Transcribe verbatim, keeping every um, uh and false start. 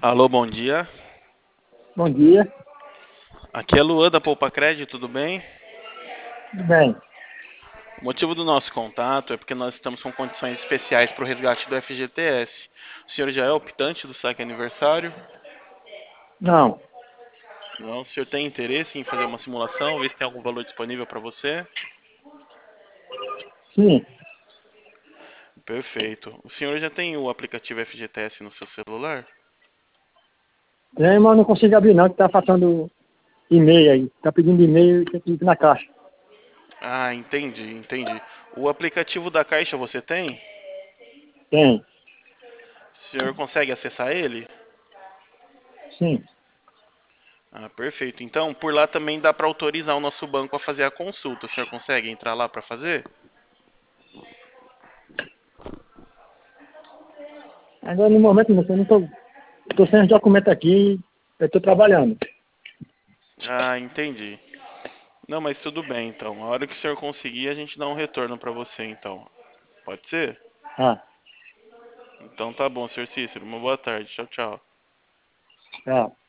Alô, bom dia. Bom dia, Aqui é Luan da Poupa Crédito, tudo bem? tudo bem? O motivo do nosso contato é porque nós estamos com condições especiais para o resgate do F G T S. O senhor já é optante do saque aniversário? Não, Não? O senhor tem interesse em fazer uma simulação, ver se tem algum valor disponível para você? sim, Perfeito. O senhor já tem o aplicativo F G T S no seu celular? tem, mas não consigo abrir não, que tá faltando e-mail aí. Tá pedindo e-mail e tem que ir na caixa. Ah, entendi, entendi. O aplicativo da Caixa você tem? Tem, O senhor consegue acessar ele? sim. Ah, perfeito. Então, por lá também dá para autorizar o nosso banco a fazer a consulta. O senhor consegue entrar lá para fazer? Agora no momento não, eu não tô, tô sem os documentos aqui, eu tô trabalhando. Ah, entendi. Não, mas tudo bem, então. A hora que o senhor conseguir, a gente dá um retorno para você, então. Pode ser? Ah, Então tá bom, senhor Cícero. Uma boa tarde. Tchau, tchau. tá.